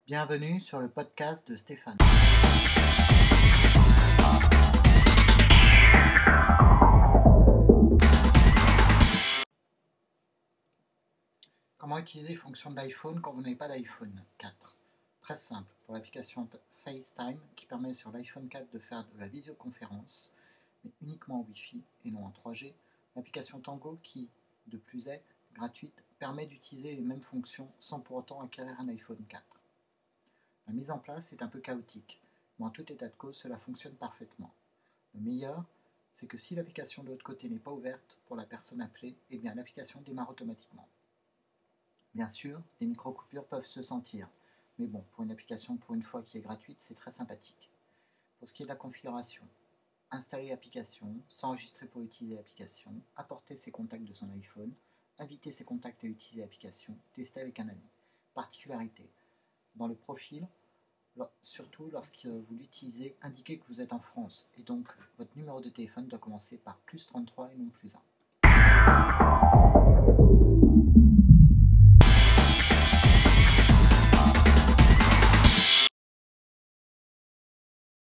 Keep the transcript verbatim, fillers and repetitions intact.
Bienvenue sur le podcast de Stéphane. Comment utiliser les fonctions de l'iPhone quand vous n'avez pas d'iPhone quatre? Très simple, pour l'application FaceTime qui permet sur l'iPhone quatre de faire de la visioconférence, mais uniquement en Wi-Fi et non en trois G. L'application Tango qui, de plus est, gratuite, permet d'utiliser les mêmes fonctions sans pour autant acquérir un iPhone quatre. La mise en place est un peu chaotique, mais en tout état de cause, cela fonctionne parfaitement. Le meilleur, c'est que si l'application de l'autre côté n'est pas ouverte pour la personne appelée, eh bien l'application démarre automatiquement. Bien sûr, des micro-coupures peuvent se sentir, mais bon, pour une application pour une fois qui est gratuite, c'est très sympathique. Pour ce qui est de la configuration, installer l'application, s'enregistrer pour utiliser l'application, apporter ses contacts de son iPhone, inviter ses contacts à utiliser l'application, tester avec un ami. Particularité, dans le profil, surtout lorsque vous l'utilisez, indiquez que vous êtes en France et donc votre numéro de téléphone doit commencer par plus trente-trois et non plus un.